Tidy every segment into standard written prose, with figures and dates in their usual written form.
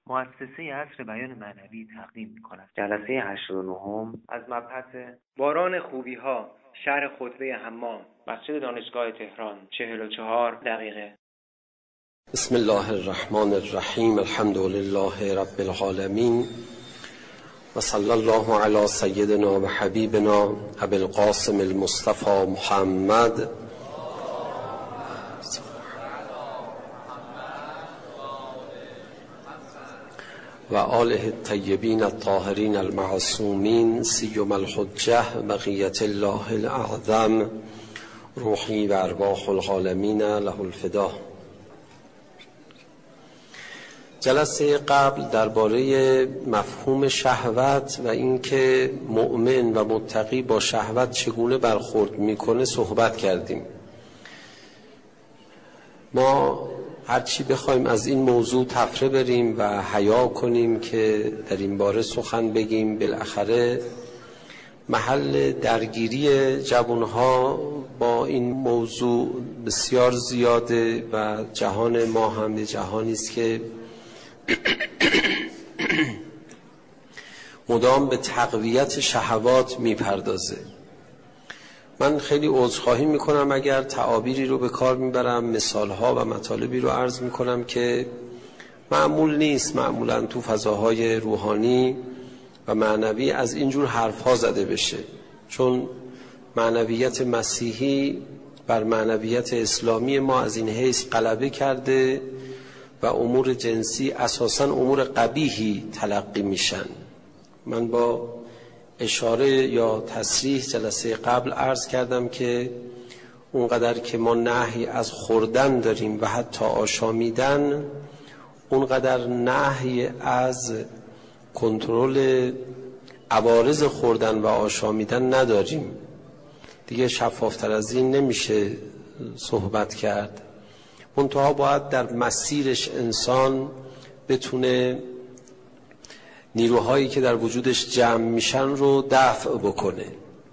مؤسسه عصر بیان معنوی تقدیم می‌کند. جلسه 89 از مبحث باران خوبی‌ها، شرح خطبه حمام، مسجد دانشگاه تهران، 44 دقیقه. بسم الله الرحمن الرحیم. الحمد لله رب العالمین و صلی الله علی سیدنا و حبیبنا ابی القاسم المصطفى محمد و آله الطیبین الطاهرین المعصومین سیما الحجة بقیة الله الاعظم روحی و ارواح العالمین له الفدا. جلسه قبل درباره مفهوم شهوت و اینکه مؤمن و متقی با شهوت چگونه برخورد میکنه صحبت کردیم. ما هرچی بخوایم از این موضوع تفره بریم و حیا کنیم که در این باره سخن بگیم، بالاخره محل درگیری جوانها با این موضوع بسیار زیاده و جهان ما هم جهانی است که مدام به تقویت شهوات میپردازه. من خیلی عذرخواهی میکنم اگر تعابیری رو به کار میبرم، مثالها و مطالبی رو عرض میکنم که معمول نیست معمولا تو فضاهای روحانی و معنوی از اینجور حرفها زده بشه، چون معنویت مسیحی بر معنویت اسلامی ما از این حیث غلبه کرده و امور جنسی اساساً امور قبیحی تلقی میشن. من با اشاره یا تصریح جلسه قبل عرض کردم که اونقدر که ما نهی از خوردن داریم و حتی آشامیدن، اونقدر نهی از کنترل عوارض خوردن و آشامیدن نداریم. دیگه شفافتر از این نمیشه صحبت کرد. منتها باید در مسیرش انسان بتونه نیروهایی که در وجودش جمع میشن رو دفع بکنه.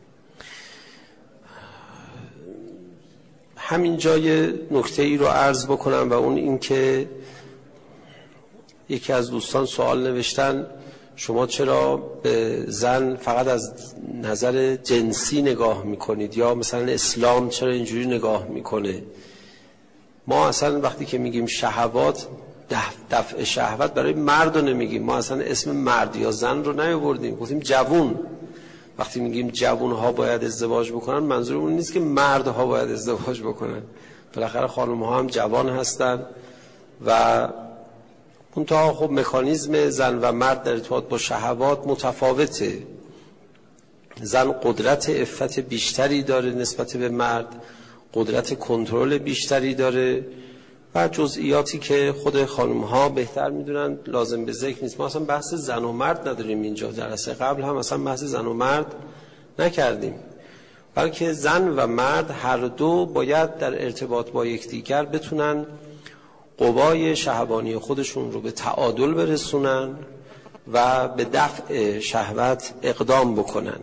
همین جای نکته ای رو عرض بکنم و اون این که یکی از دوستان سوال نوشتن شما چرا به زن فقط از نظر جنسی نگاه میکنید، یا مثلا اسلام چرا اینجوری نگاه میکنه؟ ما اصلا وقتی که میگیم شهوات، دفع شهوت برای مرد رو نمیگیم. ما اصلا اسم مرد یا زن رو نیاوردیم، گفتیم جوون. وقتی میگیم جوون ها باید ازدواج بکنن، منظورمون نیست که مردها باید ازدواج بکنن. بالاخره خانم ها هم جوان هستن و منتها خب مکانیزم زن و مرد در ارتباط با شهوات متفاوته. زن قدرت عفت بیشتری داره نسبت به مرد، قدرت کنترل بیشتری داره و جزئیاتی که خود خانم ها بهتر میدونن لازم به ذکر نیست. ما اصلا بحث زن و مرد نداریم اینجا. جلسه قبل هم اصلا بحث زن و مرد نکردیم، بلکه زن و مرد هر دو باید در ارتباط با یکدیگر بتونن قوای شهوانی خودشون رو به تعادل برسونن و به دفع شهوت اقدام بکنن.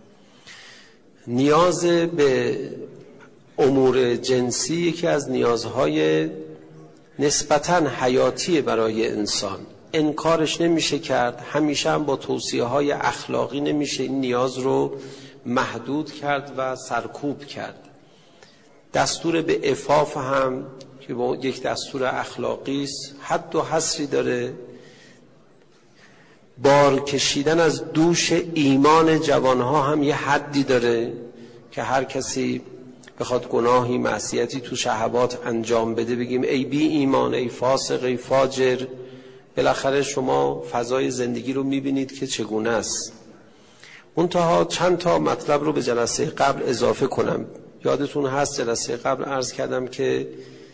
نیاز به امور جنسی یکی از نیازهای نسبتاً حیاتی برای انسان. انکارش نمیشه کرد، همیشه هم با توصیه‌های اخلاقی نمیشه این نیاز رو محدود کرد و سرکوب کرد. دستور به عفاف هم که با یک دستور اخلاقی است، حد و حصری داره. بار کشیدن از دوش ایمان جوانها هم یه حدی داره که هر کسی بخواد گناهی معصیتی تو شهوات انجام بده بگیم ای بی ایمان، ای فاسق، ای فاجر. بالاخره شما فضای زندگی رو میبینید که چگونه است. منتها چند تا مطلب رو به جلسه قبل اضافه کنم. یادتون هست جلسه قبل عرض کردم که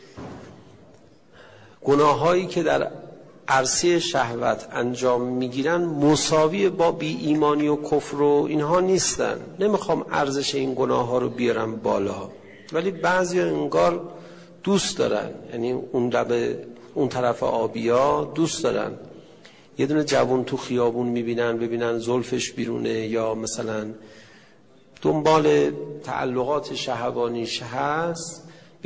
گناهایی که در عرصه شهوت انجام میگیرن مساوی با بی ایمانی و کفر و اینها نیستن. نمیخوام ارزش این گناه ها رو بیارم بالا، ولی بعضی انگار دوست دارن، یعنی اون طرف آبیا دوست دارن یه دونه جوان تو خیابون میبینن، ببینن زلفش بیرونه یا مثلا دنبال تعلقات شهوانیش هست،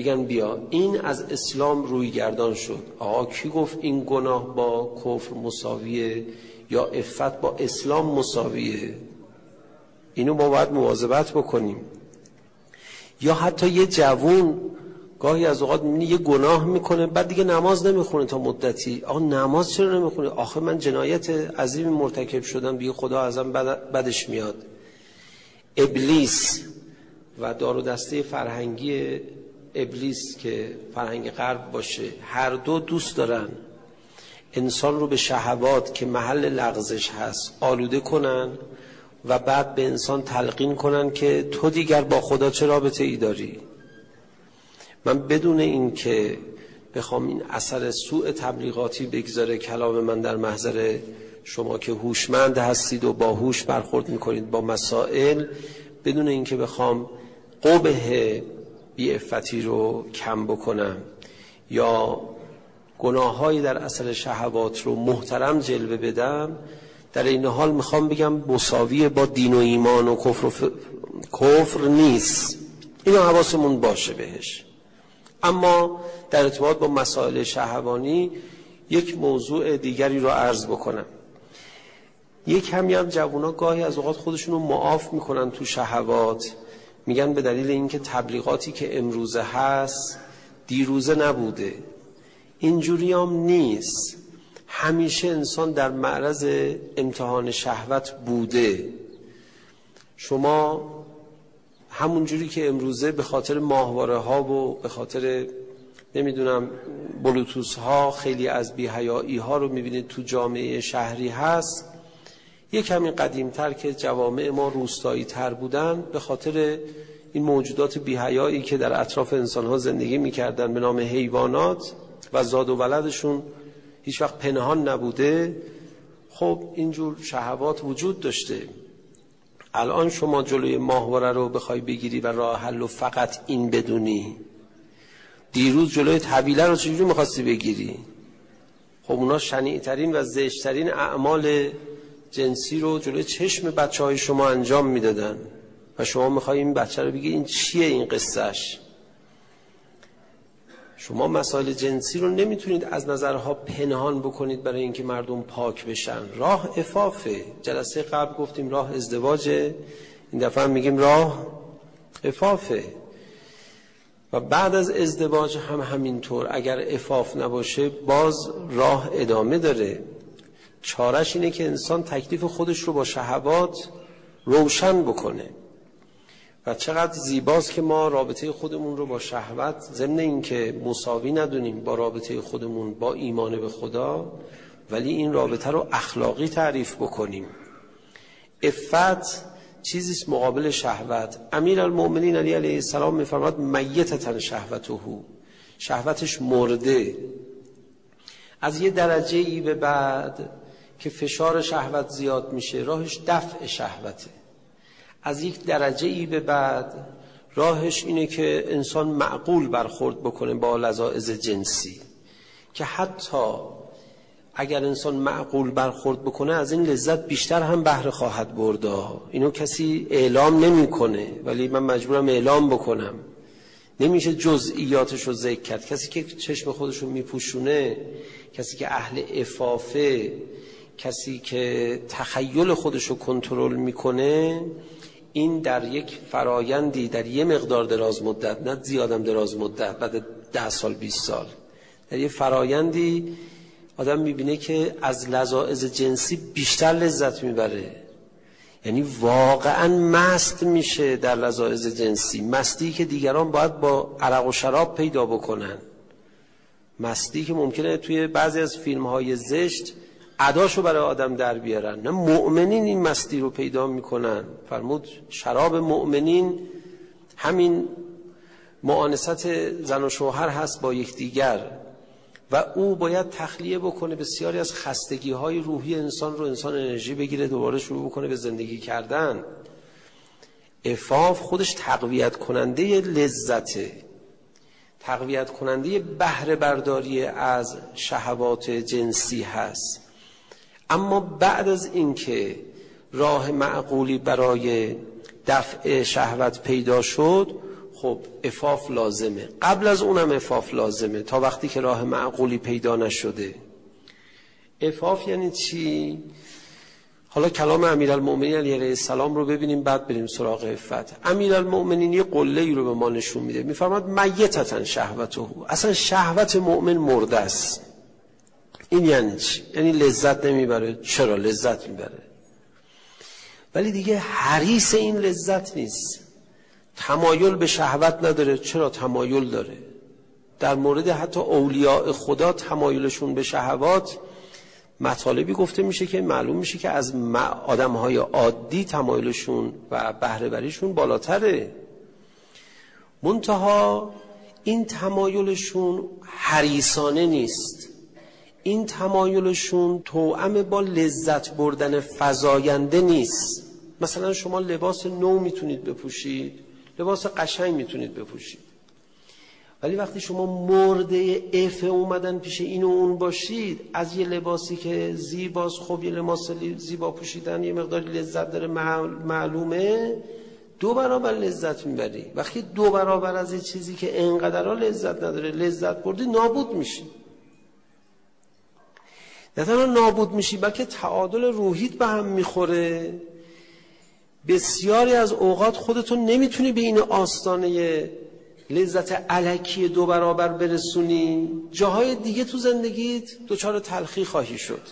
بگن بیا این از اسلام روی گردان شد. آقا کی گفت این گناه با کفر مساویه یا عفت با اسلام مساویه؟ اینو ما باید مواظبت بکنیم. یا حتی یه جوون گاهی از اوقات میبینی یه گناه میکنه بعد دیگه نماز نمیخونه تا مدتی. آقا نماز چرا نمیخونه؟ آخه من جنایت عظیم مرتکب شدم دیگه خدا ازم بدش میاد. ابلیس و دار و دسته فرهنگی ابلیس که فرهنگ غرب باشه، هر دو دوست دارن انسان رو به شهوات که محل لغزش هست آلوده کنن و بعد به انسان تلقین کنن که تو دیگر با خدا چه رابطه ای داری. من بدون این که بخوام این اثر سوء تبلیغاتی بگذاره کلام من در محضر شما که هوشمند هستید و با هوش برخورد میکنید با مسائل، بدون این که بخوام قبح بی‌عفتی رو کم بکنم یا گناه‌هایی در اثر شهوات رو محترم جلوه بدم، در این حال میخوام بگم مساوی با دین و ایمان و کفر نیست. اینو حواسمون باشه بهش. اما در ارتباط با مسائل شهوانی یک موضوع دیگری رو عرض بکنم. یک کمی هم جوونا گاهی از اوقات خودشونو معاف میکنن تو شهوات، میگن به دلیل اینکه تبلیغاتی که امروزه هست دیروزه نبوده. اینجوری هم نیست. همیشه انسان در معرض امتحان شهوت بوده. شما همون جوری که امروزه به خاطر ماهواره ها و به خاطر نمیدونم بلوتوث ها خیلی از بی‌حیایی ها رو میبینید تو جامعه شهری هست، یک کمی قدیمتر که جوامع ما روستایی تر بودن، به خاطر این موجودات بی‌حیایی که در اطراف انسان ها زندگی میکردن به نام حیوانات و زاد و ولدشون هیچ وقت پنهان نبوده، خب اینجور شهوات وجود داشته. الان شما جلوی ماهواره رو بخوای بگیری و راه حل فقط این بدونی، دیروز جلوی طویله رو چجوری میخواستی بگیری؟ خب اونا شنیع‌ترین و زشت‌ترین اعمال جنسی رو جلوی چشم بچه‌های شما انجام میدادن و شما میخوای این بچه رو بگی این چیه این قصهش؟ شما مسائل جنسی رو نمیتونید از نظرها پنهان بکنید برای اینکه مردم پاک بشن. راه عفافه. جلسه قبل گفتیم راه ازدواجه، این دفعه هم میگیم راه عفافه. و بعد از ازدواج هم همینطور، اگر عفاف نباشه باز راه ادامه داره. چارش اینه که انسان تکلیف خودش رو با شهوات روشن بکنه. و چقدر زیباست که ما رابطه خودمون رو با شهوت ضمن این که مساوی ندونیم با رابطه خودمون با ایمان به خدا، ولی این رابطه رو اخلاقی تعریف بکنیم. عفت چیزیست مقابل شهوت. امیرالمؤمنین علی علیه السلام میفرماد میتة شهوته، شهوتش مرده. از یه درجه ای به بعد که فشار شهوت زیاد میشه راهش دفع شهوته. از یک درجه ای به بعد راهش اینه که انسان معقول برخورد بکنه با لذاذ جنسی، که حتی اگر انسان معقول برخورد بکنه از این لذت بیشتر هم بهره خواهد برد. اینو کسی اعلام نمیکنه ولی من مجبورم اعلام بکنم. نمیشه جزئیاتش رو ذکر کرد. کسی که چشم خودش رو میپوشونه، کسی که اهل عفافه، کسی که تخیل خودش رو کنترل میکنه، این در یک فرایندی در یه مقدار دراز مدت، نه زیادم دراز مدت، بعد 10 سال 20 سال، در یه فرایندی آدم میبینه که از لذاذ جنسی بیشتر لذت میبره. یعنی واقعا مست میشه در لذاذ جنسی، مستی که دیگران باید با عرق و شراب پیدا بکنن، مستی که ممکنه توی بعضی از فیلم‌های زشت اداشو برای آدم در بیارن. نه، مؤمنین این مستی رو پیدا میکنن. فرمود شراب مؤمنین همین مؤانست زن و شوهر هست با یکدیگر و او باید تخلیه بکنه بسیاری از خستگی‌های روحی انسان رو، انسان انرژی بگیره دوباره شروع بکنه به زندگی کردن. عفاف خودش تقویت کننده لذته، تقویت کننده بهره برداری از شهوات جنسی هست. اما بعد از اینکه راه معقولی برای دفع شهوت پیدا شد، خب عفاف لازمه، قبل از اونم عفاف لازمه تا وقتی که راه معقولی پیدا نشده. عفاف یعنی چی؟ حالا کلام امیرالمؤمنین علیه السلام رو ببینیم بعد بریم سراغ عفت. امیرالمؤمنین یه قله‌ای رو به ما نشون میده، میفرماد میتتن شهوته، اصلا شهوت مؤمن مرده است. این یعنی چی؟ یعنی لذت نمیبره. چرا لذت میبره؟ ولی دیگه حریص این لذت نیست، تمایل به شهوت نداره. چرا تمایل داره؟ در مورد حتی اولیاء خدا تمایلشون به شهوات مطالبی گفته میشه که معلوم میشه که از آدمهای عادی تمایلشون و بهره وریشون بالاتره. منتها این تمایلشون حریصانه نیست، این تمایلشون توأم با لذت بردن فزاینده نیست. مثلا شما لباس نو میتونید بپوشید، لباس قشنگ میتونید بپوشید، ولی وقتی شما مرده عفه اومدن پیش این و اون باشید، از یه لباسی که زیباست، خب یه لباس زیبا پوشیدن یه مقداری لذت داره معلومه، 2 برابر لذت میبری. وقتی 2 برابر از یه چیزی که انقدر لذت نداره لذت بردی، نابود میشی. نه تنها نابود میشی بلکه تعادل روحیت به هم میخوره. بسیاری از اوقات خودتون نمیتونی به این آستانه لذت الکی 2 برابر برسونی، جاهای دیگه تو زندگیت دچار تلخی خواهی شد.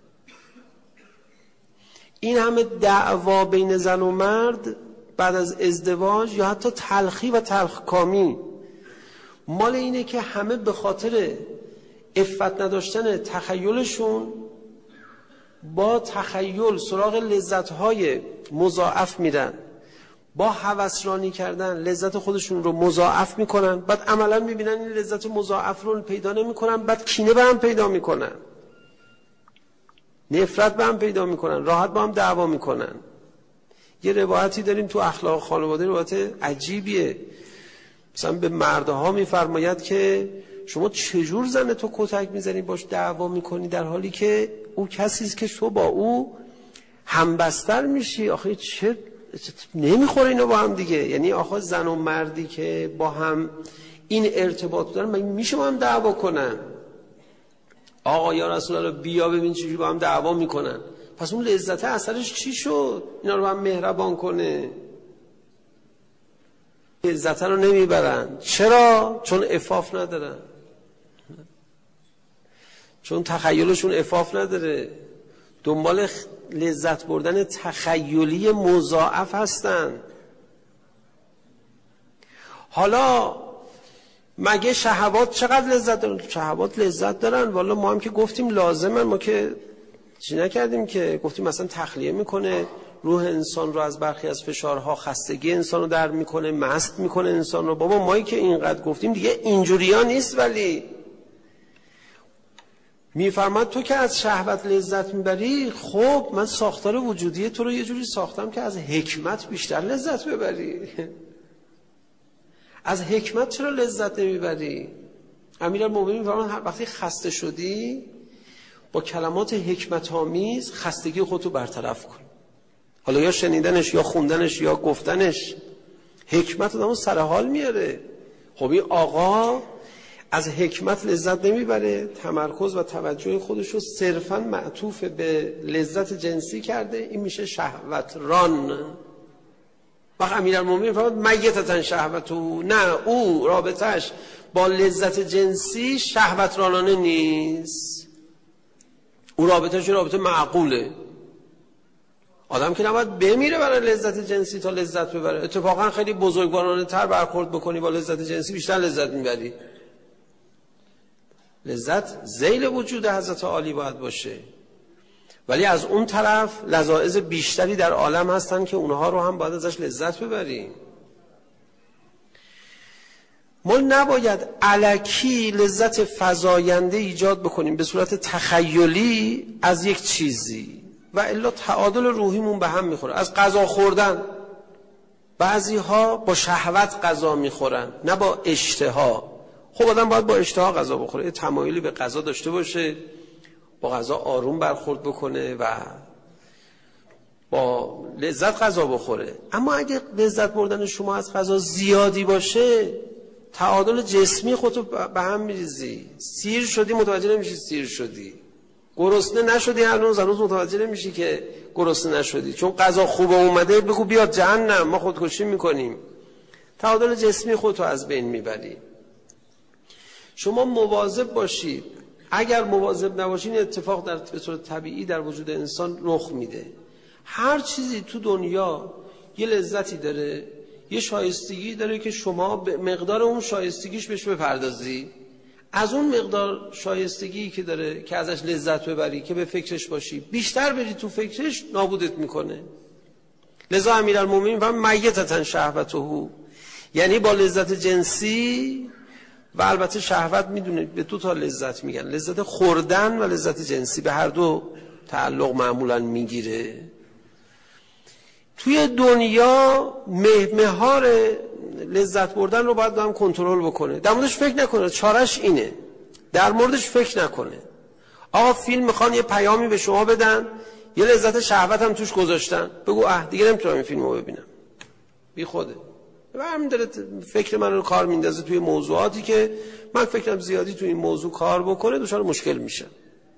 این همه دعوا بین زن و مرد بعد از ازدواج یا حتی تلخی و تلخکامی مال اینه که همه به خاطر عفت نداشتن تخیلشون با تخیل سراغ لذت‌های مضاعف میرن، با هوسرانی کردن لذت خودشون رو مضاعف میکنن، بعد عملا میبینن این لذت مضاعف رو پیدا نمیکنن، بعد کینه به هم پیدا میکنن، نفرت به هم پیدا میکنن، راحت با هم دعوا میکنن. یه روایتی داریم تو اخلاق خانواده، روایت عجیبیه. مثلا به مردها میفرماید که شما چجور زن تو کتک میزنی باش دعوا میکنی در حالی که او کسیست که تو با او همبستر میشی. آخه چه نمیخوره اینا با هم دیگه؟ یعنی آخه زن و مردی که با هم این ارتباط دارن مگه میشه با هم دعوا کنن؟ آقا یا رسول الله بیا ببین چجوری با هم دعوا میکنن. پس اون لذت اثرش چی شد؟ اینا رو هم مهربان کنه. لذت رو نمیبرن. چرا؟ چون عفاف ندارن، چون تخیلشون عفاف نداره، دنبال لذت بردن تخیلی مضاعف هستن. حالا مگه شهوات چقدر لذت دارن؟ شهوات لذت دارن والا، ما هم که گفتیم لازمن، ما که چی نکردیم که گفتیم مثلا تخلیه میکنه روح انسان رو از برخی از فشارها، خستگی انسان رو در میکنه، مست میکنه انسان رو. بابا مایی که اینقدر گفتیم دیگه اینجوری ها نیست. ولی میفرماد تو که از شهوت لذت میبری، خب من ساختار وجودی تو رو یه جوری ساختم که از حکمت بیشتر لذت ببری. از حکمت چرا لذت نمیبری؟ امیرالمؤمنین میفرماد وقتی خسته شدی با کلمات حکمت آمیز خستگی خودتو برطرف کن. حالا یا شنیدنش یا خوندنش یا گفتنش، حکمت آدمو سر حال میاره. خب این آقا از حکمت لذت نمیبره، تمرکز و توجه خودش رو صرفاً معطوف به لذت جنسی کرده، این میشه شهوت ران. وقت امیرالمومنین فرمود میتتن شهوتو، نه او رابطش با لذت جنسی شهوت رانانه نیست، او رابطش رابطه معقوله. آدم که نباید بمیره برای لذت جنسی تا لذت ببره. اتفاقا خیلی بزرگوارانه تر برخورد بکنی با لذت جنسی بیشتر لذت میبری. لذت ذیل وجود حضرت عالی باید باشه، ولی از اون طرف لذائذ بیشتری در عالم هستن که اونها رو هم باید ازش لذت ببریم. ما نباید الکی لذت فزاینده ایجاد بکنیم به صورت تخیلی از یک چیزی، و الا تعادل روحیمون به هم میخوره. از غذا خوردن، بعضی ها با شهوت غذا میخورن نه با اشتها. خب آدم باید با اشتها غذا بخوره، تمایلی به غذا داشته باشه، با غذا آروم برخورد بکنه و با لذت غذا بخوره. اما اگه لذت بردن شما از غذا زیادی باشه، تعادل جسمی خودتو به هم میریزی. سیر شدی متوجه نمیشی سیر شدی، گرسنه نشدی هنوز متوجه نمیشی که گرسنه نشدی، چون غذا خوبه اومده بگو بیاد جهنم ما خودکشی میکنیم. تعادل جسمی خودتو از بین میبری. شما مواظب باشید. اگر مواظب نباشین این اتفاق به صورت طبیعی در وجود انسان رخ میده. هر چیزی تو دنیا یه لذتی داره، یه شایستگی داره که شما به مقدار اون شایستگیش بهش بپردازی. از اون مقدار شایستگی که داره که ازش لذت ببری، که به فکرش باشی، بیشتر بری تو فکرش، نابودت میکنه. لذا امیرالمومنین فرمود میتة شهوته، یعنی با لذت جنسی و البته شهوت میدونید به دو تا لذت میگن، لذت خوردن و لذت جنسی، به هر دو تعلق معمولا میگیره. توی دنیا مهار لذت بردن رو باید هم کنترل بکنه، در موردش فکر نکنه، چارش اینه، در موردش فکر نکنه. آقا فیلم میخوان یه پیامی به شما بدن، یه لذت شهوت هم توش گذاشتن، بگو دیگه نمیتونم این فیلمو ببینم، بی خوده. و همین داره فکر من رو کار میندازه توی موضوعاتی که من فکرم زیادی توی این موضوع کار بکنه دچار مشکل میشه.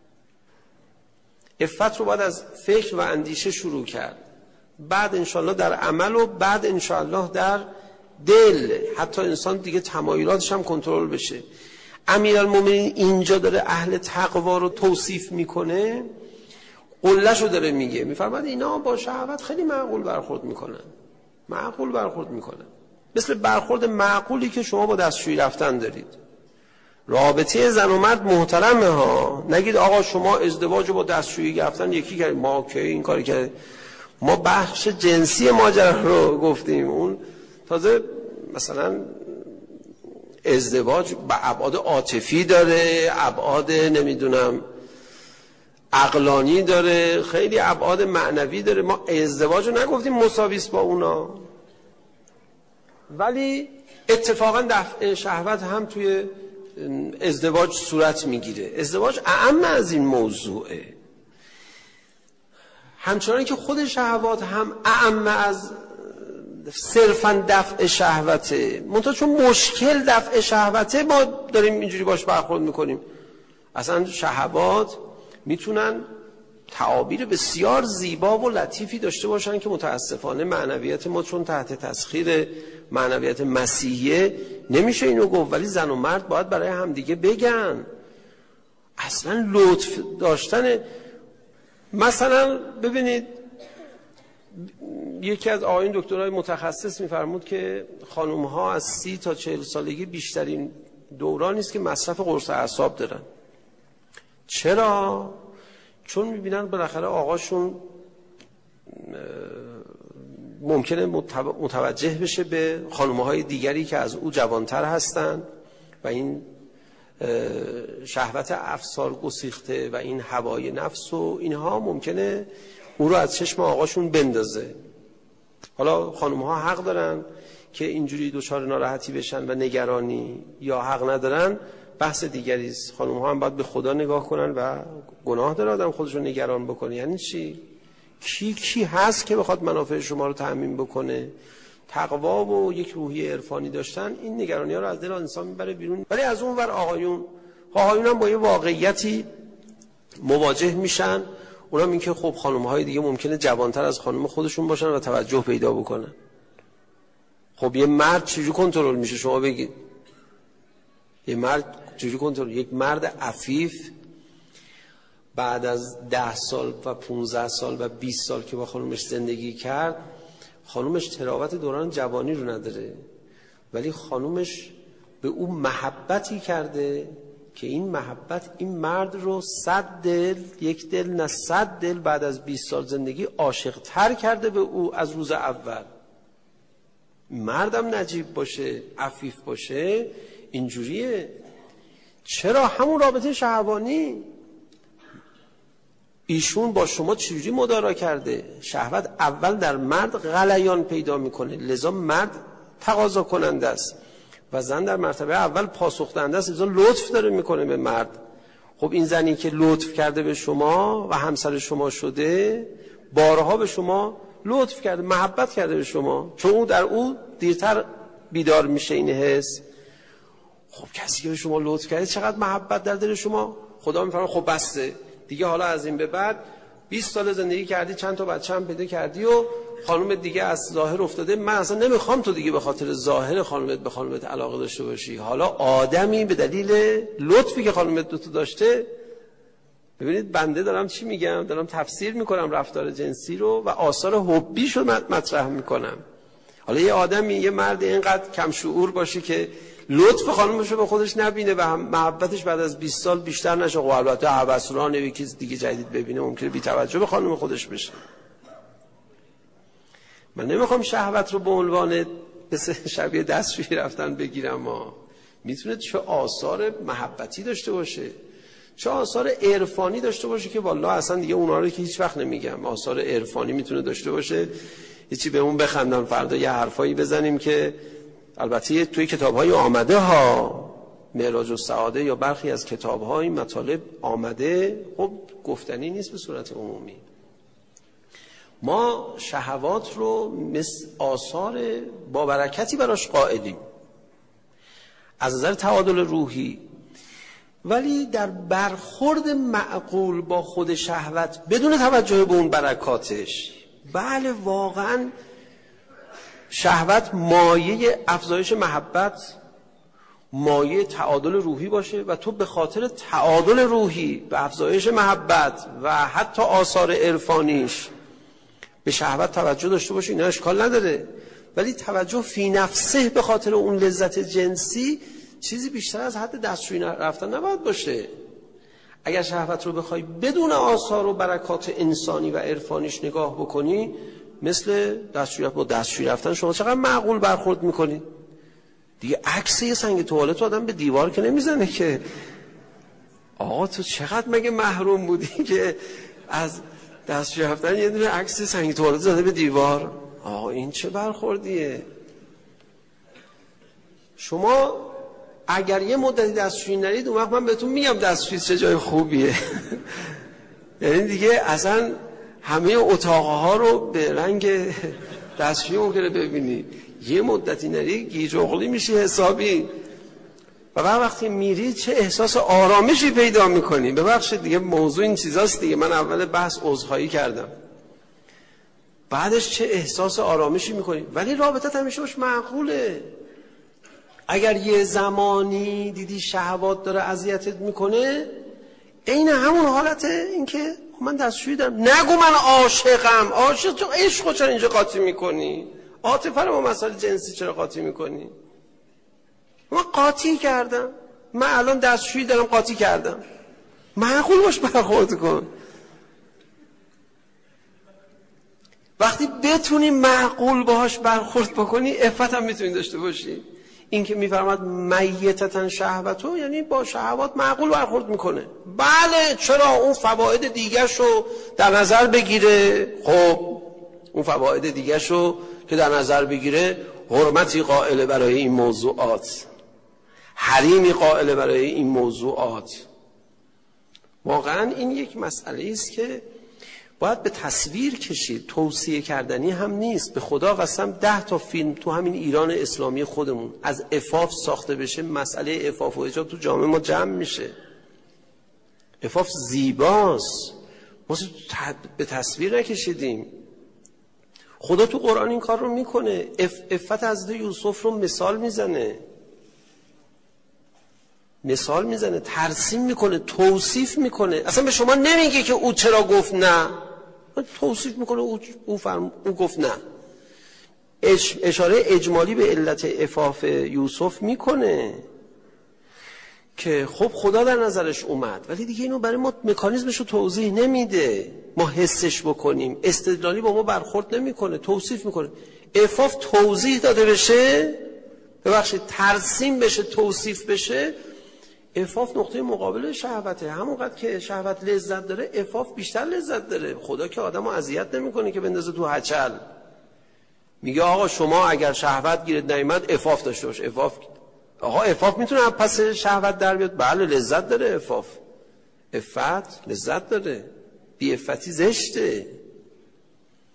عفت رو باید از فکر و اندیشه شروع کرد، بعد انشالله در عمل و بعد انشالله در دل، حتی انسان دیگه تمایلاتش هم کنترل بشه. امیرالمومنین اینجا داره اهل تقوا رو توصیف میکنه، قله‌شو داره میگه، میفرماد اینا با شهوت خیلی معقول برخورد میکنن، مثل برخورد معقولی که شما با دستشویی رفتن دارید. رابطه زن و مرد محترمه ها، نگید آقا شما ازدواج با دستشویی رفتن یکی کردید، ما که این کاری کرد، ما بخش جنسی ماجرا رو گفتیم. اون تازه مثلا ازدواج با ابعاد عاطفی داره، ابعاد نمیدونم عقلانی داره، خیلی ابعاد معنوی داره. ما ازدواج رو نگفتیم مساویس با اونا، ولی اتفاقا دفع شهوت هم توی ازدواج صورت میگیره. ازدواج اعم از این موضوعه، همچنان که خود شهوات هم اعم از صرفا دفع شهوته. منتها چون مشکل دفع شهوته ما داریم اینجوری باش برخورد میکنیم. اصلا شهوات میتونن تعابیر بسیار زیبا و لطیفی داشته باشن که متاسفانه معنویت ما چون تحت تسخیر معنویت مسیحیه نمیشه اینو گفت، ولی زن و مرد باید برای همدیگه بگن. اصلا لطف داشتن. مثلا ببینید یکی از آقایون دکترای متخصص میفرمود که خانم ها از 30 تا 40 سالگی بیشترین دورانی است که مصرف قرص اعصاب دارن. چرا؟ چون میبینن بالاخره آقاشون ممکنه متوجه بشه به خانم‌های دیگری که از او جوانتر هستن و این شهوت افسار گسیخته و این هوای نفس و اینها ممکنه او رو از چشم آقاشون بندازه. حالا خانم‌ها حق دارن که اینجوری دچار ناراحتی بشن و نگرانی، یا حق ندارن بحث دیگری است. خانم‌ها هم باید به خدا نگاه کنن و گناه داره آدم خودش رو نگران بکنه. یعنی چی؟ کی هست که بخواد منافع شما رو تأمین بکنه؟ تقوا و یک روحیه عرفانی داشتن این نگرانی‌ها رو از دل انسان میبره بیرون. ولی از اون ور آقایون هم با یه واقعیتی مواجه میشن. اونم این که خب خانم‌های دیگه ممکنه جوانتر از خانم خودشون باشن و توجه پیدا بکنن. خب یه مرد چجوری کنترل میشه شما بگید؟ یه مرد چجوری کنترل؟ یک مرد عفیف بعد از 10 سال و 15 سال و 20 سال که با خانومش زندگی کرد، خانومش تراوت دوران جوانی رو نداره، ولی خانومش به او محبتی کرده که این محبت این مرد رو 100 دل، یک دل نه 100 دل بعد از 20 سال زندگی عاشق تر کرده به او از روز اول. مردم نجیب باشه، عفیف باشه، اینجوریه. چرا؟ همون رابطه شهوانی. ایشون با شما چجوری مدارا کرده؟ شهوت اول در مرد غلیان پیدا میکنه، لذا مرد تقاضا کننده است و زن در مرتبه اول پاسخ دهنده است، لذا لطف داره میکنه به مرد. خب این زنی که لطف کرده به شما و همسر شما شده بارها به شما لطف کرده، محبت کرده به شما، چون او در او دیرتر بیدار میشه این حس. خب کسی که به شما لطف کرده چقدر محبت در دل شما. خدا میفرماید خب بسته دیگه، حالا از این به بعد 20 سال زندگی کردی، چند تا بچه هم پیدا کردی و خانم دیگه از ظاهر افتاده، من اصلا نمیخوام تو دیگه به خاطر ظاهر خانمت به خانمت علاقه داشته باشی. حالا آدمی به دلیل لطفی که خانمت تو داشته، ببینید بنده دارم چی میگم، دارم تفسیر میکنم رفتار جنسی رو و آثار حبیش رو مطرح میکنم. حالا یه آدمی، یه مرد اینقدر کم شعور باشه که لطف خانمش رو به خودش نبینه و محبتش بعد از 20 سال بیشتر نشه. خب البته هوسرانه یکی دیگه جدید ببینه ممکنه بی توجه به خانم خودش بشه. من نمیخوام شهوت رو به عنوان شبیه دستشویی رفتن بگیرم، میتونه چه آثار محبتی داشته باشه، چه آثار عرفانی داشته باشه که والله اصلا دیگه اونا رو که هیچ وقت نمیگم. آثار عرفانی میتونه داشته باشه، هیچی به اون بخندن فردا یه حرفایی بزنیم که البته توی کتاب‌های آمده ها، معراج السعاده یا برخی از کتاب‌های مطالب آمده، خب گفتنی نیست به صورت عمومی. ما شهوات رو مثل آثار با برکتی براش قائلیم از نظر تعادل روحی، ولی در برخورد معقول با خود شهوت بدون توجه به اون برکاتش، بله واقعا شهوت مایه افزایش محبت، مایه تعادل روحی باشه و تو به خاطر تعادل روحی و افزایش محبت و حتی آثار عرفانیش به شهوت توجه داشته باشی، نه اشکال نداره. ولی توجه فی نفسه به خاطر اون لذت جنسی چیزی بیشتر از حد دستشویی رفتن نباید باشه. اگر شهوت رو بخوای بدون آثار و برکات انسانی و عرفانیش نگاه بکنی، مثل دستشویی رفتن شما چقدر معقول برخورد میکنی دیگه. عکس یه سنگ توالت آدم به دیوار که نمیزنه که آقا تو چقدر مگه محروم بودی که از دستشویی رفتن یه دونه عکس سنگ توالت زده به دیوار. آقا این چه برخوردیه. شما اگر یه مدتی دستشویی نرید اون وقت من بهتون میگم دستشویی چه جای خوبیه. یعنی دیگه اصلا همه اتاقها رو به رنگ دستشویی ممکنه ببینی. یه مدتی نری گیج اغلی میشی حسابی و بعد وقتی میری چه احساس آرامشی پیدا میکنی. ببخشید دیگه موضوع این چیزاست دیگه، من اول بحث عذرخواهی کردم، بعدش چه احساس آرامشی میکنی. ولی رابطت همیشه باش معقوله. اگر یه زمانی دیدی شهوات داره اذیتت میکنه، این همون حالته این که من دستشویی دارم. نگو من عاشقم. عاشق تو عشق چرا اینجا قاطی میکنی؟ عاطفه رو با مسائل جنسی چرا قاطی میکنی؟ من قاطی کردم، من الان دستشویی دارم قاطی کردم. معقول باش برخورد کن. وقتی بتونی معقول باهاش برخورد بکنی عفت هم میتونی داشته باشی. این که میفرماد میتتن شهوتو یعنی با شهوات معقول برخورد میکنه. بله چرا اون فواید دیگرشو در نظر بگیره. خب اون فواید دیگرشو که در نظر بگیره، حرمتی قائله برای این موضوعات، حریمی قائله برای این موضوعات. واقعا این یک مسئله است که باید به تصویر کشید، توصیه کردنی هم نیست. به خدا قسم 10 تا فیلم تو همین ایران اسلامی خودمون از عفاف ساخته بشه، مسئله عفاف و حجاب تو جامعه ما جمع میشه. عفاف زیباست، ما به تصویر نکشیدیم. خدا تو قرآن این کار رو میکنه. عفت حضرت یوسف رو مثال میزنه، ترسیم میکنه، توصیف میکنه. اصلا به شما نمیگه که او چرا گفت نه، توصیف میکنه او گفت نه. اشاره اجمالی به علت عفاف یوسف میکنه که خب خدا در نظرش اومد، ولی دیگه اینو برای ما مکانیزمش رو توضیح نمیده، ما حسش بکنیم. استدلالی با ما برخورد نمیکنه، توصیف میکنه. عفاف توضیح داده بشه، ببخشید ترسیم بشه، توصیف بشه. عفاف نقطه مقابل شهوته. همونقدر که شهوت لذت داره، عفاف بیشتر لذت داره. خدا که آدمو اذیت نمیکنه که بندازه تو هچل. میگه آقا شما اگر شهوت گیرت نیامد عفاف داشته باش. آقا عفاف میتونه پس شهوت در بیاد؟ بله لذت داره عفاف. عفت لذت داره، بی عفتی زشته.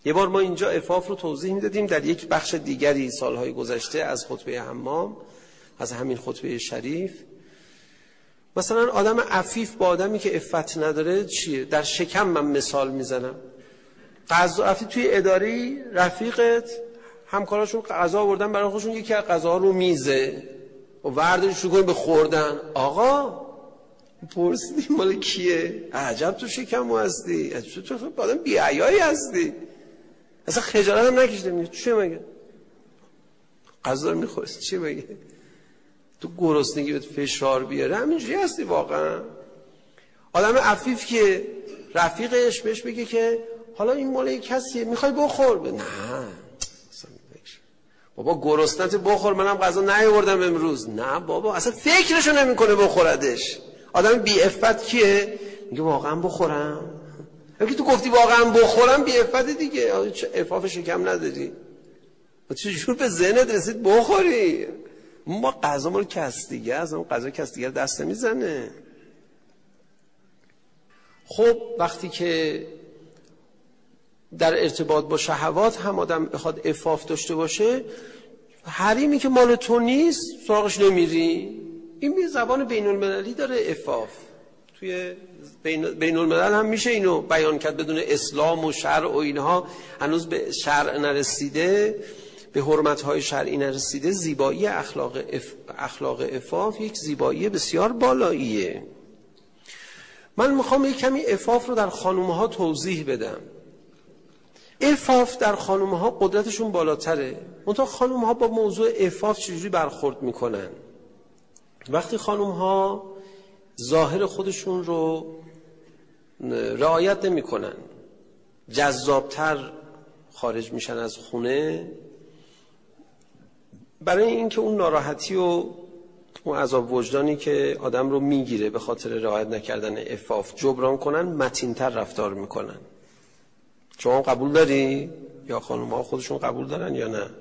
یه بار ما اینجا عفاف رو توضیح میدادیم در یک بخش دیگری سالهای گذشته از خطبه حمام، از همین خطبه شریف. مثلا آدم عفیف با آدمی که عفت نداره چیه؟ در شکم من مثال میزنم. غذا رفتی توی اداری، رفیقت همکاراشون غذا آوردن برای خودشون، یکی از غذاها رو میزه و ورداری شروع کنی به خوردن. آقا پرسیدی مال کیه؟ عجب تو شکم هستی، عجب تو آدم بی‌حیایی هستی، اصلا خجالت هم نکشیده. میگه چیه مگه غذا رو میخوری؟ چیه مگه تو گرسنگی بهت فشار بیاره؟ همینجوری هستی واقعا. آدم عفیف که رفیقش بهش بگه که حالا این مال کسیه میخوای بخور، نه بابا گرسنت بخور، منم غذا نیاوردم امروز. نه بابا اصلا فکرشو نمیکنه بخوردش. آدم بی عفت کیه؟ میگه واقعا بخورم؟ اگه تو گفتی واقعا بخورم بی عفت دیگه، چه عفاف شکم نداری؟ چه جور به ذهنت رسید بخوری؟ ما غذا ما رو کس دیگه، از اون غذا کس دیگه دست نمیزنه. خب وقتی که در ارتباط با شهوات هم آدم بخواد عفاف داشته باشه، حریمی که مال تو نیست سراغش نمیری. این یه زبان بین المللی داره عفاف. توی بین الملل هم میشه اینو بیان کرد بدون اسلام و شرع و اینها، هنوز به شرع نرسیده، به حرمت‌های شرعی نرسیده. زیبایی اخلاق عفاف یک زیبایی بسیار بالاییه. من میخوام یک کمی عفاف رو در خانوم‌ها توضیح بدم. عفاف در خانوم‌ها قدرتشون بالاتره. منتها خانوم‌ها با موضوع عفاف چجوری برخورد میکنن؟ وقتی خانوم‌ها ظاهر خودشون رو رعایت نمیکنن، جذابتر خارج میشن از خونه، برای اینکه اون ناراحتی و اون عذاب وجدانی که آدم رو میگیره به خاطر رعایت نکردن عفاف جبران کنن، متین‌تر رفتار میکنن. شما قبول داری؟ یا خانم‌ها خودشون قبول دارن یا نه؟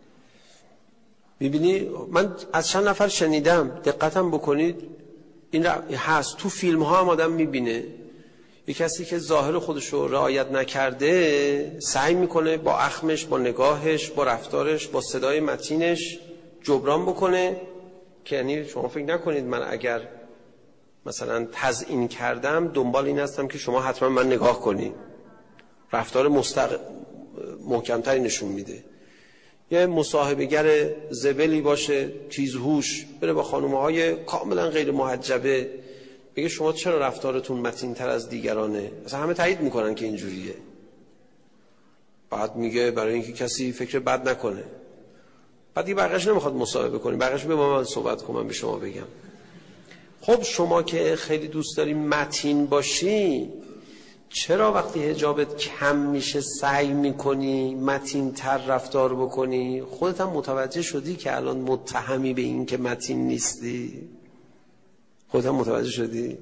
میبینی من از چند نفر شنیدم، دقتم بکنید، این هست تو فیلم ها هم آدم میبینه یک کسی که ظاهر خودش رو رعایت نکرده سعی میکنه با اخمش، با نگاهش، با رفتارش، با صدای متینش جبران بکنه. که یعنی شما فکر نکنید من اگر مثلا تزیین کردم دنبال این هستم که شما حتما من نگاه کنید. رفتار محکمتری نشون میده. یه مصاحبه‌گر زبلی باشه، تیزهوش، بره با خانوم‌های کاملا غیر محجبه بگه شما چرا رفتارتون متین‌تر از دیگرانه؟ اصلا همه تایید میکنن که اینجوریه. بعد میگه برای اینکه کسی فکر بد نکنه. بعد دیگه بقیش نمیخواد مصاحبه کنی، بقیش به من صحبت کنم به شما بگم. خب شما که خیلی دوست داری متین باشی، چرا وقتی حجابت کم میشه سعی میکنی متین تر رفتار بکنی؟ خودت هم متوجه شدی که الان متهمی به این که متین نیستی؟ خودت هم متوجه شدی؟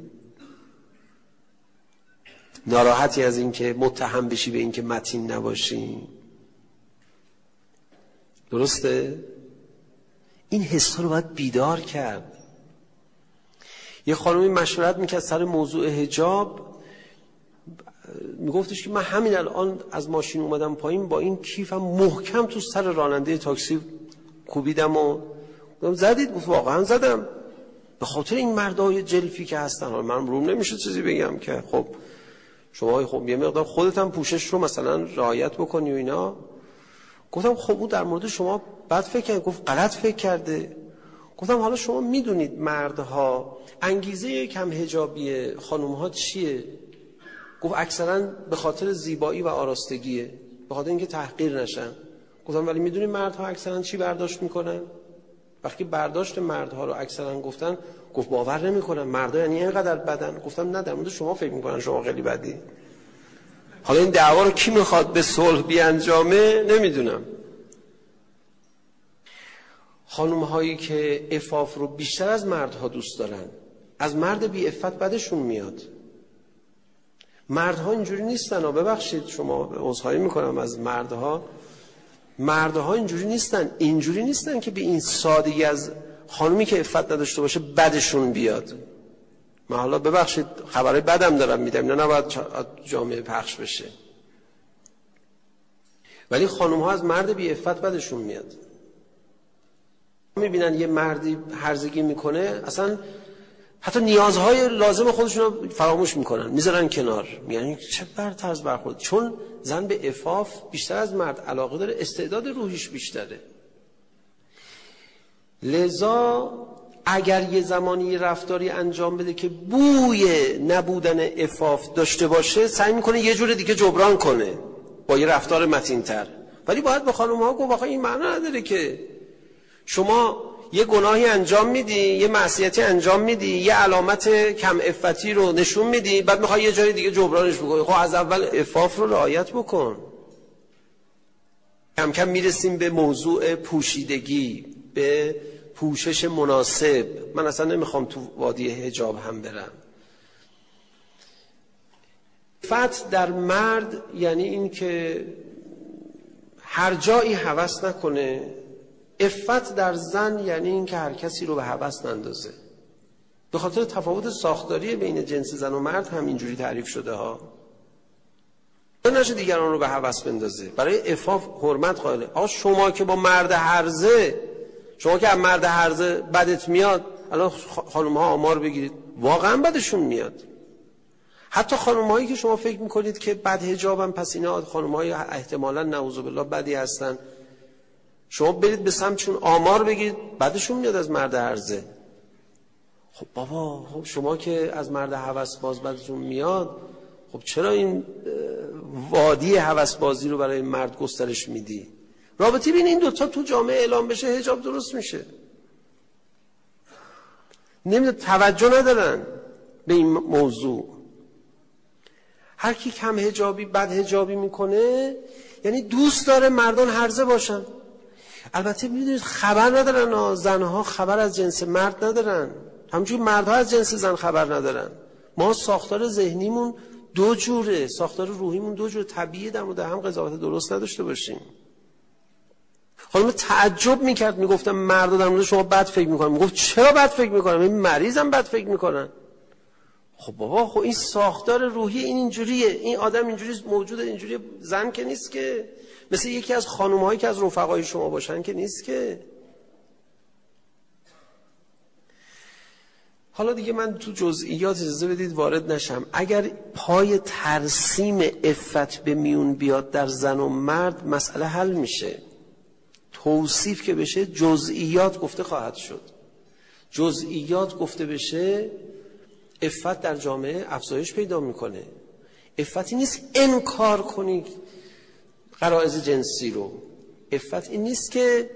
ناراحتی از این که متهم بشی به این که متین نباشی؟ درسته؟ این حسا رو باید بیدار کرد. یه خانومی مشورت میکرد سر موضوع حجاب، میگفتش که من همین الان از ماشین اومدم پایین با این کیفم محکم تو سر راننده تاکسی کوبیدم و زدید؟ گفت واقعا زدم، به خاطر این مردای جلفی که هستن. من روم نمیشه چیزی بگم که خب شما خب یه مقدار خودت هم پوشش رو مثلا رعایت بکنی و اینا. گفتم خب او در مورد شما بد فکر کرد. گفت غلط فکر کرده. گفتم حالا شما میدونید مردها انگیزه کم حجابی خانومها چیه؟ گفت اکثرا به خاطر زیبایی و آراستگیه، به خاطر اینکه تحقیر نشن. گفتم ولی میدونید مردها اکثرا چی برداشت میکنن؟ وقتی برداشت مردها رو اکثرا گفتن، گفت باور نمیکنم مردها یعنی اینقدر بدن. گفتم نه، در مورد شما فکر میکنن شما خیلی بدی. حالا این دعوا رو کی میخواد به صلح بیانجامه نمیدونم. خانم هایی که عفاف رو بیشتر از مردها دوست دارن، از مرد بی عفت بدشون میاد. مردها اینجوری نیستن. ببخشید شما عذرخواهی میکنم از مردها اینجوری نیستن. اینجوری نیستن که به این سادگی از خانومی که عفت نداشته باشه بدشون بیاد. من حالا ببخشید خبرای بدم دارم میدم، اینا نباید جامعه پخش بشه. ولی خانم ها از مرد بی عفت بدشون میاد. میبینن یه مردی هرزگی میکنه، اصلا حتی نیازهای لازم خودشون رو فراموش میکنن، میذارن کنار، میگن چه بر طرز برخورد. چون زن به عفاف بیشتر از مرد علاقه داره، استعداد روحیش بیشتره. لذا اگر یه زمانی رفتاری انجام بده که بوی نبودن عفاف داشته باشه، سعی میکنه یه جور دیگه جبران کنه با یه رفتار متین‌تر. ولی باید به خانم ها گفت این معنی نداره که شما یه گناهی انجام میدی، یه معصیتی انجام میدی، یه علامت کم عفتی رو نشون میدی، بعد میخوای یه جای دیگه جبرانش بکنی. خب از اول عفاف رو رعایت بکن. کم کم میرسیم به موضوع پوشیدگی، به پوشش مناسب. من اصلا نمیخوام تو وادی حجاب هم برم. عفت در مرد یعنی این که هر جایی هوس نکنه. عفت در زن یعنی این که هر کسی رو به هوس نندازه. به خاطر تفاوت ساختاری بین جنس زن و مرد هم اینجوری تعریف شده ها. نشه دیگران رو به هوس بندازه. برای عفاف حرمت قائله. آقا شما که با مرد هرزه، شما که از مرد هرزه بدت میاد، الان خانم ها آمار بگیرید واقعا بدشون میاد. حتی خانم هایی که شما فکر میکنید که بد حجابن، پس اینا خانم های احتمالاً نعوذ بالله بدی هستن، شما برید به سمتشون آمار بگیرید بدشون میاد از مرد هرزه. خب بابا، خب شما که از مرد هوس باز بدتون میاد، خب چرا این وادی هوس بازی رو برای مرد گسترش میدی؟ رابطه بین این دوتا تو جامعه اعلام بشه، حجاب درست میشه. نمیدونم، توجه ندارن به این موضوع. هر کی کم حجابی بد حجابی میکنه یعنی دوست داره مردان هرزه باشن. البته میدونید خبر ندارن، زنها خبر از جنس مرد ندارن، همچنین مردها از جنس زن خبر ندارن. ما ساختار ذهنیمون دو جوره، ساختار روحیمون دو جوره. طبیعیه در مورد هم قضاوت درست نداشته باشیم. خانم تعجب میکرد، میگفتم مردا در مورد شما بد فکر میکنن. میگفت چرا بد فکر میکنم؟ این مریضم بد فکر میکنن. خب بابا، خب این ساختار روحی این اینجوریه، این آدم اینجوری موجوده، اینجوری. زن که نیست که مثل یکی از خانم‌هایی که از رفقای شما باشن که نیست که. حالا دیگه من تو جزئیات اجازه بدید وارد نشم. اگر پای ترسیم عفت به میون بیاد در زن و مرد، مسئله حل میشه. توصیف که بشه جزئیات گفته خواهد شد. جزئیات گفته بشه، عفت در جامعه افزایش پیدا میکنه. عفتی نیست انکار کنی غرایز جنسی رو. عفت این نیست که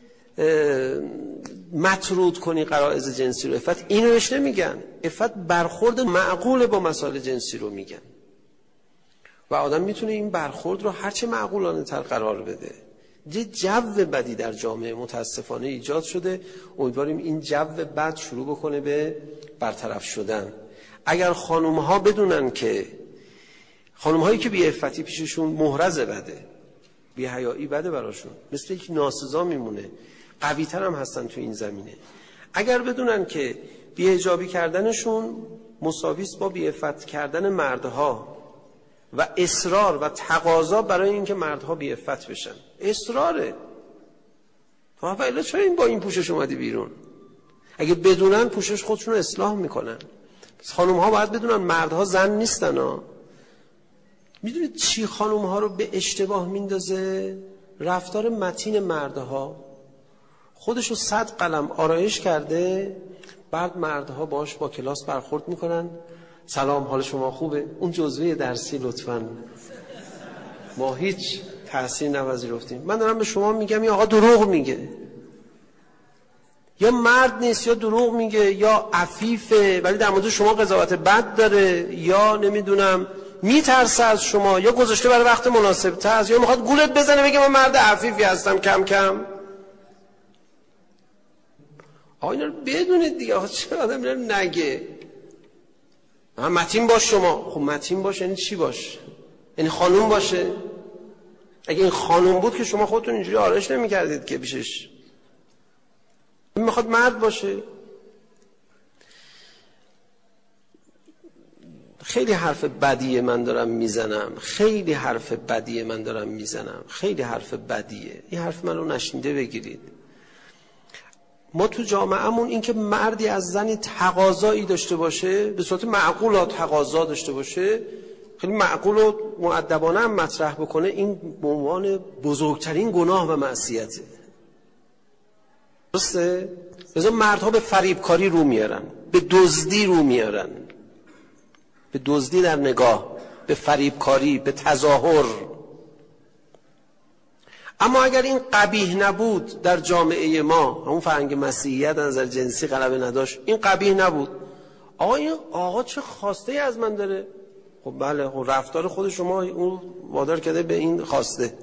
مطرود کنی غرایز جنسی رو. عفت اینو بهش نمیگن. عفت برخورد معقول با مسائل جنسی رو میگن و آدم میتونه این برخورد رو هرچه معقولانه تر قرار بده. یه جو بدی در جامعه متاسفانه ایجاد شده. امیدواریم این جو بد شروع بکنه به برطرف شدن. اگر خانم ها بدونن که خانم هایی که بی عفتی پیششون محرز بده، بی حیایی بده براشون، مثل یک ناسزا میمونه، قوی تر هم هستن تو این زمینه. اگر بدونن که بی حجابی کردنشون مساویست با بی عفت کردن مردها و اصرار و تقاضا برای اینکه مردها بی عفت بشن، اصراره. تو الا چرا این با این پوشش اومدی بیرون؟ اگه بدونن پوشش خودشون رو اصلاح میکنن. خانم ها باید بدونن مردها زن نیستن ها. میدونید چی خانم ها رو به اشتباه میندازه؟ رفتار متین مردها. خودشو 100 قلم آرایش کرده، بعد مردها باش با کلاس برخورد میکنن. سلام، حال شما خوبه؟ اون جزوه درسی لطفاً. ما هیچ تحسین نپذیرفتیم. من دارم به شما میگم این آقا دروغ میگه، یا مرد نیست، یا دروغ میگه، یا عفیفه ولی در مورد شما قضاوت بد داره، یا نمیدونم میترسه از شما، یا گذاشته برای وقت مناسب تر، یا میخواد گولت بزنه بگه من مرد عفیفی هستم کم کم. آقا اینا رو بدونید دیگه. آقا چرا آدم اینا رو نگه؟ متین باش شما. خب متین باش یعنی چی باش؟ یعنی خانوم باشه؟ اگه این خانوم بود که شما خودتون اینجوری آرایش نمی‌کردید که پیشش. این میخواد مرد باشه. خیلی حرف بدیه من دارم میزنم، خیلی حرف بدیه. این حرف منو نشنیده بگیرید. ما تو جامعهمون این که مردی از زنی تقاضایی داشته باشه، به صورت معقول تقاضا داشته باشه، خیلی معقول و مؤدبانه هم مطرح بکنه، این به عنوان بزرگترین گناه و معصیته. درسته؟ لذا مردها به فریبکاری رو میارن، به دزدی رو میارن، به دزدی در نگاه، به فریبکاری، به تظاهر. اما اگر این قبیح نبود در جامعه ما، همون فرهنگ مسیحیت از نظر جنسی غلبه نداشت، این قبیح نبود، این آقا چه خواسته ای از من داره؟ خب بله، خب رفتار خود شما اون وادار کرده به این خواسته.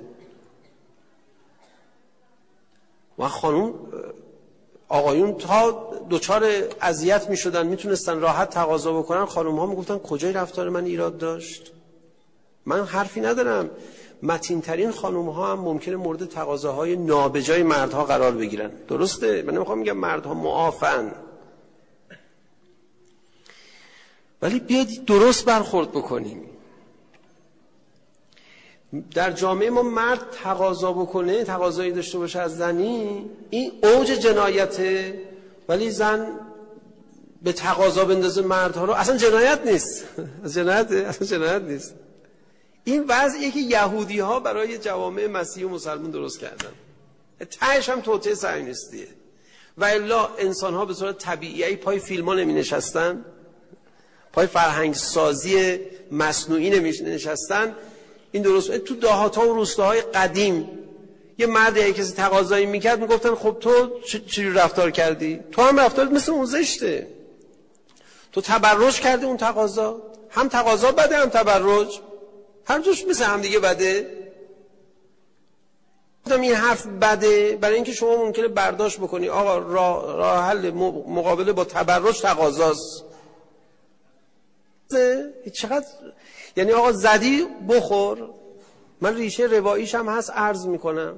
و خانوم آقایون تا دوچار اذیت می شدن، میتونستن راحت تقاضا بکنن، خانوم ها میگفتن کجای رفتار من ایراد داشت؟ من حرفی ندارم. متین ترین خانوم ها هم ممکنه مورد تقاضاهای نابجای مردها قرار بگیرن. درسته؟ من نمیخوام میگم مردها معافن، ولی بیاید درست برخورد بکنیم. در جامعه ما مرد تقاضا بکنه، تقاضایی داشته باشه از زنی، این اوج جنایته، ولی زن به تقاضا بندازه مردها رو، اصلا جنایت نیست. اصلا جنایت نیست. این وضعیه که یهودی ها برای جوامع مسیحی و مسلمان درست کردن، تهش هم توطئه صهیونیستیه. و الا انسان ها به صورت طبیعی پای فیلم ها نمی نشستن، پای فرهنگ سازی مصنوعی نمی نشستن. این درست. تو دهات ها و روستاهای قدیم یه مرد یا کسی تقاضایی میکرد، میگفتن خب تو چجوری رفتار کردی؟ تو هم رفتارت مثل اون زشته، تو تبرج کردی اون تقاضا، هم تقاضا بده هم تبرج، هر دوش مثل هم دیگه بده. گفتم این حرف بده برای اینکه شما ممکنه برداشت بکنی آقا راه حل مقابله با تبرج تقاضاست. چقدر یعنی آقا زدی بخور. من ریشه رواییش هم هست عرض میکنم.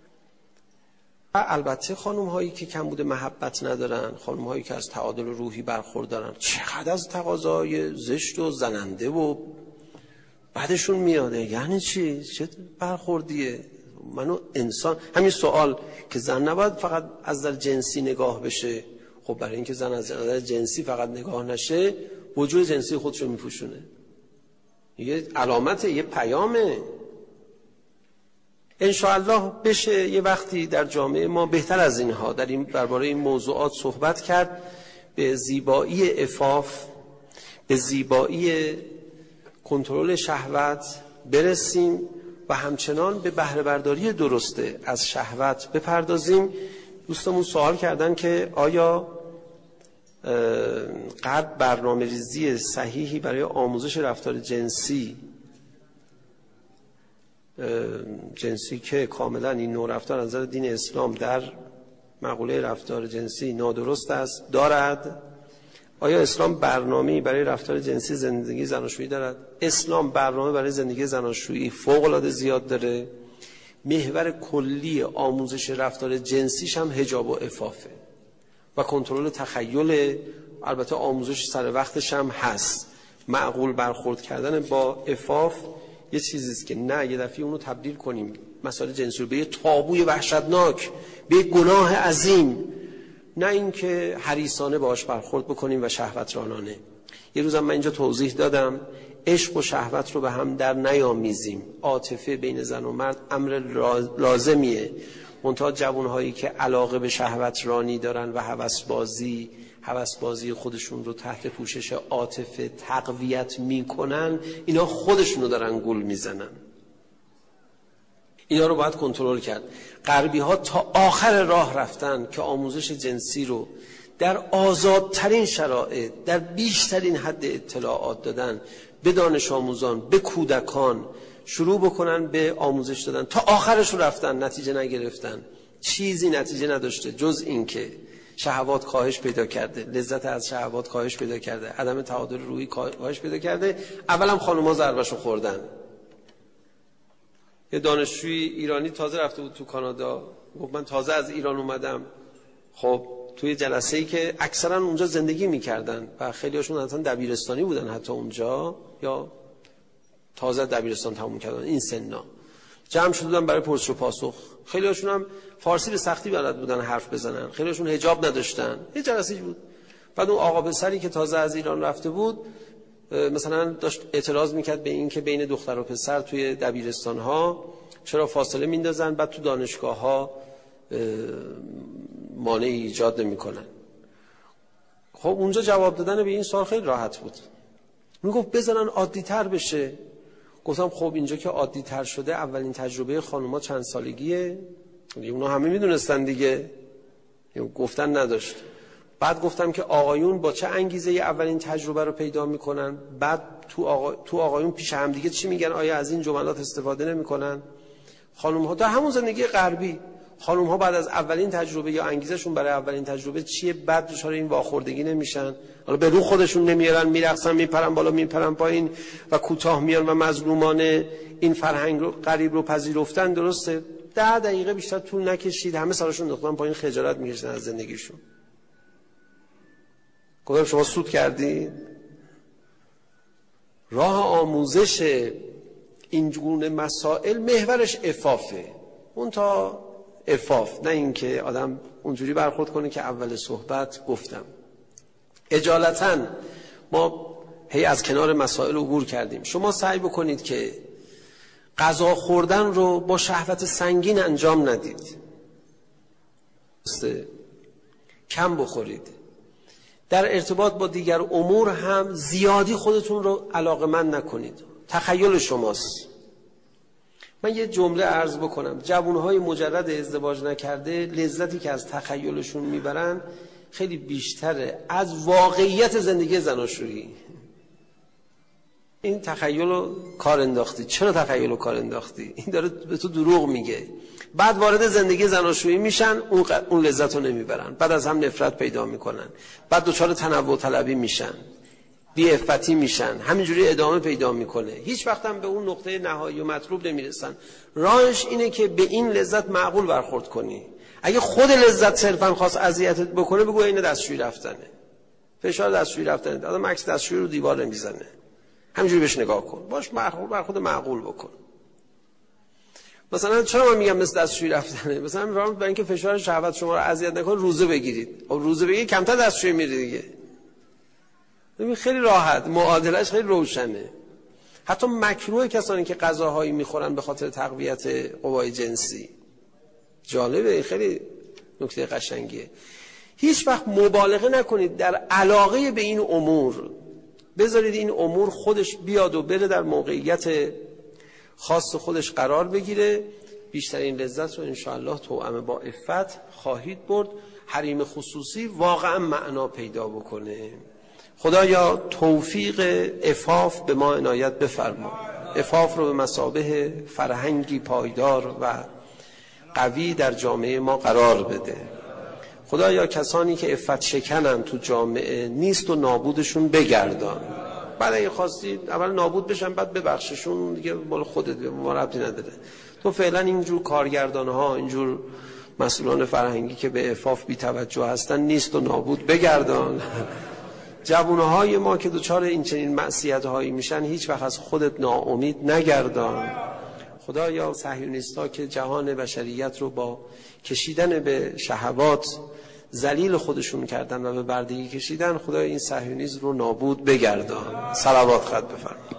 البته خانم هایی که کمبود محبت ندارن، خانم هایی که از تعادل روحی برخوردارن، چقدر از تقاضای زشت و زننده و بعدشون میاده. یعنی چی؟ چه برخوردیه؟ منو انسان، همین سوال که زن نباید فقط از نظر جنسی نگاه بشه. خب برای اینکه زن از نظر جنسی فقط نگاه نشه، وجود جنسی خودشو میپوشونه. یه علامته، یه پیامه. انشاءالله بشه یه وقتی در جامعه ما بهتر از اینها درباره این موضوعات صحبت کرد، به زیبایی عفاف، به زیبایی کنترل شهوت برسیم و همچنان به بهره برداری درسته از شهوت بپردازیم. دوستمون سوال کردن که آیا قبل برنامه ریزی صحیحی برای آموزش رفتار جنسی که کاملا این نوع رفتار از نظر دین اسلام در مقوله رفتار جنسی نادرست است دارد؟ آیا اسلام برنامه‌ای برای رفتار جنسی زندگی زناشویی دارد؟ اسلام برنامه برای زندگی زناشویی فوق‌العاده زیاد داره. محور کلی آموزش رفتار جنسیش هم حجاب و عفافه و کنترل تخیل. البته آموزش سر وقتش هم هست. معقول برخورد کردن با عفاف یه چیزیست که نه یه دفعه اونو تبدیل کنیم مسائل جنسی رو به یه تابوی وحشتناک، به یه گناه عظیم، نه اینکه حریصانه باهاش برخورد بکنیم و شهوت رانانه. یه روزم من اینجا توضیح دادم عشق و شهوت رو به هم در نیامیزیم. عاطفه بین زن و مرد امر لازمیه. منتها جوانهایی که علاقه به شهوت رانی دارن و هوسبازی خودشون رو تحت پوشش عاطفه تقویت میکنن، اینا خودشون رو دارن گول میزنن. اینا رو باید کنترل کرد. غربی ها تا آخر راه رفتن که آموزش جنسی رو در آزادترین شرایط، در بیشترین حد اطلاعات دادن به دانش آموزان، به کودکان شروع بکنن به آموزش دادن. تا آخرش رو رفتن، نتیجه نگرفتن. چیزی نتیجه نداشته جز این که شهوات کاهش پیدا کرده، لذت از شهوات کاهش پیدا کرده، عدم تعادل روحی کاهش پیدا کرده. اولم خانوما ضربه‌شو خوردن. یه دانشجوی ایرانی تازه رفته بود تو کانادا، گفت من تازه از ایران اومدم. خب توی جلسه‌ای که اکثرا اونجا زندگی میکردن و خیلی هاشون حتی دبیرستانی بودن حتی اونجا یا تازه دبیرستان تموم کردن، این سنا جمع شده بودن برای پرسش و پاسخ. خیلی هاشون هم فارسی به سختی بلد بودن حرف بزنن، خیلی هاشون حجاب نداشتن. یه جلسه‌ای بود. بعد اون آقا پسری که تازه از ایران رفته بود مثلا داشت اعتراض میکرد به این که بین دختر و پسر توی دبیرستان‌ها چرا فاصله میندازن، بعد تو دانشگاه‌ها مانعی ایجاد نمی‌کنن. خب اونجا جواب دادن به این سوال خیلی راحت بود. میگفت بزنن عادی‌تر بشه. گفتم خب اینجا که عادی‌تر شده، اولین تجربه خانوما چند سالگیه؟ اونا همه میدونستن دیگه، گفتن نداشت. بعد گفتم که آقایون با چه انگیزه اولین تجربه رو پیدا میکنن؟ بعد تو آقایون پیش هم دیگه چی میگن؟ آیا از این جملات استفاده نمیکنن؟ خانم ها در همون زندگی غربی، خانم ها بعد از اولین تجربه یا انگیزشون برای اولین تجربه چیه، بعد دچار این واخوردگی نمیشن، حالا به رو خودشون نمیارن، میرقصن، میپرن بالا میپرن پایین و کوتاه میان و مظلومانه این فرهنگ رو غریب رو پذیرفتن. درسته 10 دقیقه بیشتر طول نکشید همه سرشون انداختن پایین، خجالت میکشن از زندگیشون. گفتم شما سود کردید. راه آموزش این گونه مسائل محورش عفافه، اون تا عفاف، نه اینکه آدم اونجوری برخورد کنه که اول صحبت گفتم. اجالتا ما هی از کنار مسائل عبور کردیم. شما سعی بکنید که غذا خوردن رو با شهوت سنگین انجام ندید، کم بخورید. در ارتباط با دیگر امور هم زیادی خودتون رو علاقه‌مند نکنید، تخیل شماست. من یه جمله عرض بکنم، جوانهای مجرد ازدواج نکرده لذتی که از تخیلشون میبرن خیلی بیشتره از واقعیت زندگی زناشویی. این تخیل رو کار انداختی. چرا تخیل رو کار انداختی؟ این داره به تو دروغ میگه. بعد وارد زندگی زناشویی میشن، اون لذت رو نمیبرن، بعد از هم نفرت پیدا میکنن، بعد دچار تنوع طلبی میشن، بی‌عفتی میشن، همینجوری ادامه پیدا میکنه. هیچ وقت هم به اون نقطه نهایی و مطلوب نمیرسن. راهش اینه که به این لذت معقول برخورد کنی. اگه خود لذت صرفا خواست اذیتت بکنه، بگو این دستشویی رفتنه، فشار دستشویی رفتنه. آدم عکس دستشویی رو دیوار نمیزنه، همینجوری بهش نگاه کن، باش بر خود معقول بکن. مثلا چرا من میگم مثل دستشویی رفتنه؟ مثلا میگم برای اینکه فشار شهوت شما رو اذیت نکنه روزه بگیرید. خب روزه بگیرید کمتر دستشویی میری دیگه. ببین خیلی راحت، معادلش خیلی روشنه. حتی مکروه کسانی که غذاهایی میخورن به خاطر تقویت قوای جنسی. جالبه، خیلی نکته قشنگیه. هیچ وقت مبالغه نکنید در علاقه به این امور. بذارید این امور خودش بیاد و بره، در موقعیت خاص خودش قرار بگیره. بیشترین لذت رو انشاءالله توأم با عفت خواهید برد. حریم خصوصی واقعا معنا پیدا بکنه. خدایا توفیق عفاف به ما عنایت بفرما. عفاف رو به مثابه فرهنگی پایدار و قوی در جامعه ما قرار بده. خدایا کسانی که عفت شکنن تو جامعه نیست و نابودشون بگردان. بعد اگه خواستید اول نابود بشن بعد ببخششون، دیگه مال خودت، به ما ربطی نداره. تو فعلا اینجور کارگردان‌ها، اینجور مسئولان فرهنگی که به عفاف بی توجه هستن نیست و نابود بگردان. جوانهای ما که دوچار این چنین معصیت‌هایی میشن هیچ وقت از خودت ناامید نگردان. خدایا صهیونیست‌ها که جهان بشریت رو با کشیدن به شهوات ذلیل خودشون کردن و به بردگی کشیدن، خدایا این صهیونیسم رو نابود بگردان. صلوات خط بفرمایید.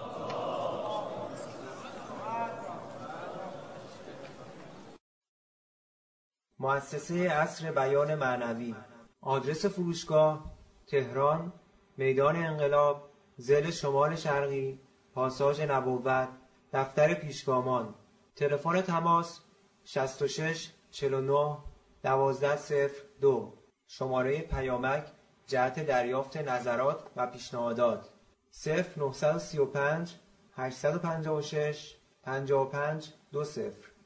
مؤسسه عصر بیان معنوی. آدرس فروشگاه: تهران، میدان انقلاب، ضلع شمال شرقی، پاساژ نبوت، دفتر پیشگامان. تلفن تماس 66 49 1202. شماره پیامک جهت دریافت نظرات و پیشنهادات 0935 856 55 20.